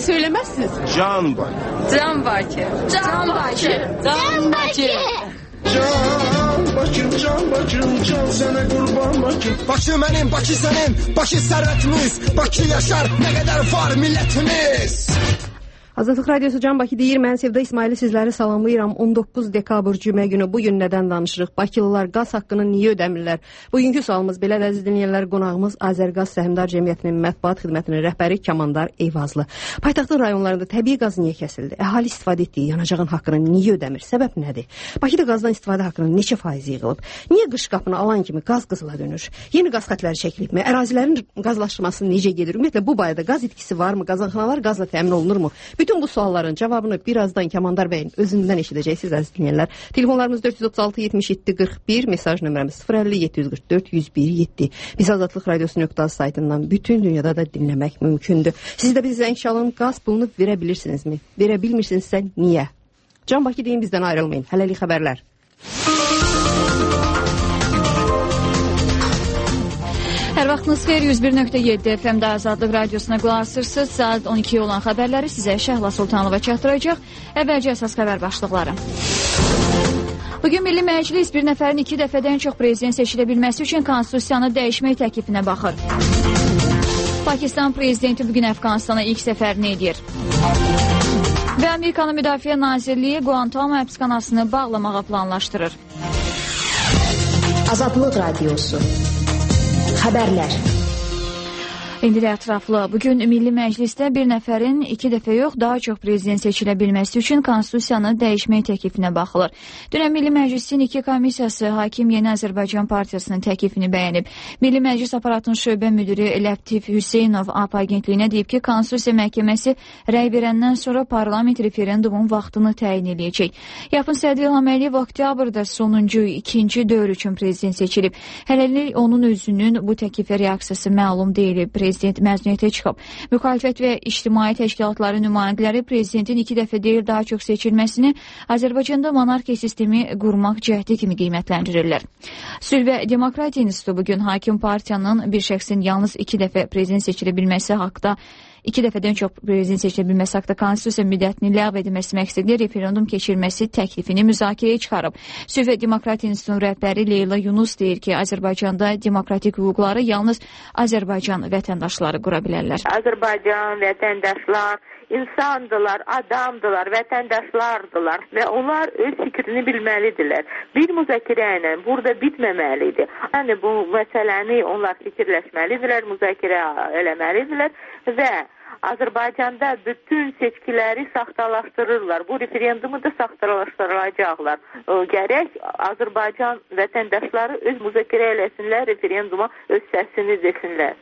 söylemezsiniz? Can Bakı. Can Bakı. Can Bakı. Can Bakı. Can Bakım, can Bakım, can sana kurban Bakım. Bakı benim, Bakı senin, Bakı servetimiz, Bakı yaşar, ne kadar var milletimiz. Azadlıq Radiosu Can Bakı deyir, mən Sevda İsmaili sizləri salamlayıram. 19 dekabr cümə günü bu gün nədən danışırıq? Bakılılar qaz haqqını niyə ödəmirlər? Bugünkü sualımız belədir, əziz dinləyənlər, qonağımız Azərqaz Səhmdar Cəmiyyətinin mətbuat xidmətinin rəhbəri Kamandar Eyvazlı. Paytaxtın rayonlarında təbii qaz niyə kəsildi? Əhali istifadə etdiyi yanacağın haqqını niyə ödəmir? Səbəb nədir? Bakıda qazdan istifadə haqqının neçə faizi yığılıb? Niyə qış qapını alan kimi qaz qızıla dönür? Yeni qaz xətləri çəkilibmi? Ərazilərin qazlaşdırması necə gedir? Ümumiyyətlə bu barədə qaz itkisi varmı? Qazanxanalar qazla təmin olunurmu? Bütün bu sualların cavabını birazdan Kamandar bəyin özündən eşidəcəksiniz, əziz dinləyənlər. Telefonlarımız 436 77 41, mesaj nömrəmiz 050 744 101 7. Biz Azadlıq Radiosu.az saytından bütün dünyada da dinləmək mümkündür. Siz də bizi zəng çalın, qaz pulunu verə bilirsinizmi? Verə bilmirsinizsə niyə? Can Bakı deyin, bizdən ayrılmayın. Hələlik xəbərlər. Hər vaxtınız xeyir, 101.7 FM-də Azadlıq Radiosuna qulaq asırsınız. Saat 12 olan xəbərləri sizə Şəhla Sultanova çatdıracaq. Əvvəlcə əsas xəbər başlıqları. Bugün Milli Məclis bir nəfərin 2 dəfədən çox prezident seçilə bilməsi üçün konstitusiyanı dəyişmək təklifinə baxır. Pakistan prezidenti bugün Əfqanistana ilk səfərini edir. Və Amerikanın Müdafiə Nazirliyi Guantanamo həbsxanasını bağlamağa planlaşdırır. Azadlıq Radiosu. Xəbərlər. İndi də ətraflı. Bugün Milli Məclisdə bir nəfərin 2 dəfə yox, daha çox prezident seçilə bilməsi üçün konstitusiyanı dəyişmək təklifinə baxılır. Dünən Milli Məclisin 2 komissiyası Hakim Yeni Azərbaycan Partiyasının təklifini bəyənib. Milli Məclis aparatının şöbə müdiri Lətif Hüseynov AP agentliyinə deyib ki, Konstitusiya Məhkəməsi rəy verəndən sonra parlament referendumun vaxtını təyin edəcək. Yapın sədri İlham Əliyev oktyabrda sonuncu, ikinci dövr üçün prezident seçilib. Hələlik onun özünün bu təklifə reaksiyası məlum deyil. Prezident məzuniyyətə çıxıb. Müxalifət və ictimai təşkilatların nümayəndələri prezidentin 2 dəfə deyil daha çox seçilməsini Azərbaycanda monarxiya sistemi qurmaq cəhdi kimi qiymətləndirirlər. Sülh və Demokratiya İnstitutu bugün hakim partiyanın bir şəxsin yalnız 2 dəfə prezident seçilə bilməsi haqda 2 dəfədən çox prezident seçilə bilməsi haqda konstitusiya müddətini ləğv edilməsi məqsədilə referendum keçirilməsi təklifini müzakirəyə çıxarıb. Sülh və Demokratiya İnstitutunun rəhbəri Leyla Yunus deyir ki, Azərbaycanda demokratik hüquqları yalnız Azərbaycan vətəndaşları qura bilərlər. Azərbaycan vətəndaşlar insandılar, adamdılar, vətəndaşlardılar və onlar öz fikrini bilməlidirlər. Bir müzakirə ilə burada bitməməlidir. Yəni bu məsələni onlar fikirləşməlidirlər, müzakirə eləməlidirlər və Azərbaycanda bütün seçkiləri saxtalaşdırırlar. Bu referendumu da saxtalaşdırılacaqlar. Gərək Azərbaycan vətəndaşları öz müzakirə eləsinlər, referenduma öz səsini desinlər.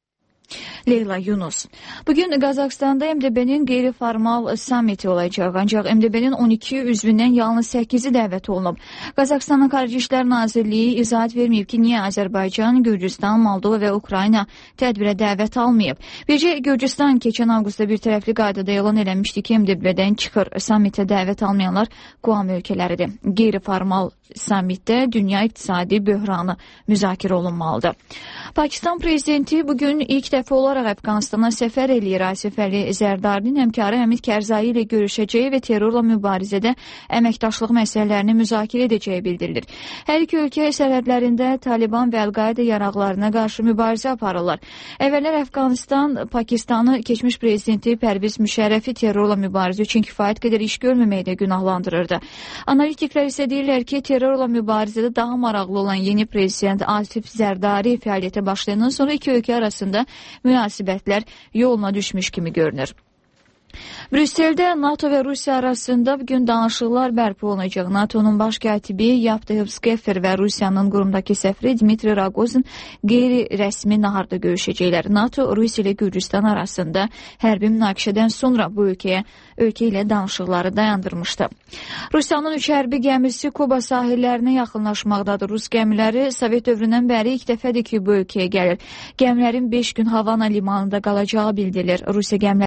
Leyla Yunus. Bugün Qazaxstanda MDB-nin qeyri-formal sammiti olacaq, ancaq MDB-nin 12 üzvündən yalnız 8-i dəvət olunub. Qazaxstanın Xarici İşlər Nazirliyi izahat verməyib ki, niyə Azərbaycan, Gürcüstan, Moldova və Ukrayna tədbirə dəvət almayıb. Bircə Gürcüstan keçən avqustda bir tərəfli qaydada elan eləmişdi ki, MDB-dən çıxır. Sammitə dəvət almayanlar Quam ölkələridir. Qeyri-formal sammitdə dünya iqtisadi böhranı müzakirə olunmalıdır. Pakistan prezidenti bugün ilk dəfə olaraq Əfqanistana səfər eləyir. Asif Əli Zərdarinin həmkarı Həmid Kərzai ilə görüşəcəyi və terrorla mübarizədə əməkdaşlıq məsələlərini müzakirə edəcəyi bildirilir. Hər iki ölkə sərhədlərində Taliban və Əl-Qaidə yaraqlarına qarşı mübarizə aparırlar. Əvvəllər Əfqanistan Pakistanı keçmiş prezidenti Pərviz Müşərrəfi terrorla mübarizə üçün kifayət qədər iş görməməkdə günahlandırırdı. Analitiklər isə deyirlər ki, terrorla mübarizədə daha maraqlı olan yeni prezident Asif Zərdari fəaliyyətə başlayandan sonra iki ölkə arasında münasibətlər yoluna düşmüş kimi görünür. Brüsseldə NATO və Rusiya arasında bugün danışıqlar bərpa olunacaq. NATO'nun baş katibi Yevgeniy Skefir və Rusiyanın qurumdakı səfiri Dmitri Rogozin qeyri-rəsmi naharda görüşəcəklər. NATO, Rusiya ilə Gürcüstan arasında hərbi münaqişədən sonra bu ölkə ilə danışıqları dayandırmışdı. Rusiyanın 3 hərbi gəmisi Kuba sahillərinə yaxınlaşmaqdadır. Rus gəmiləri Sovet dövründən bəri ilk dəfədir ki, bu ölkəyə gəlir. Gəmilərin 5 gün Havana limanında qalacağı bildirilir. Rusiya gəmiləri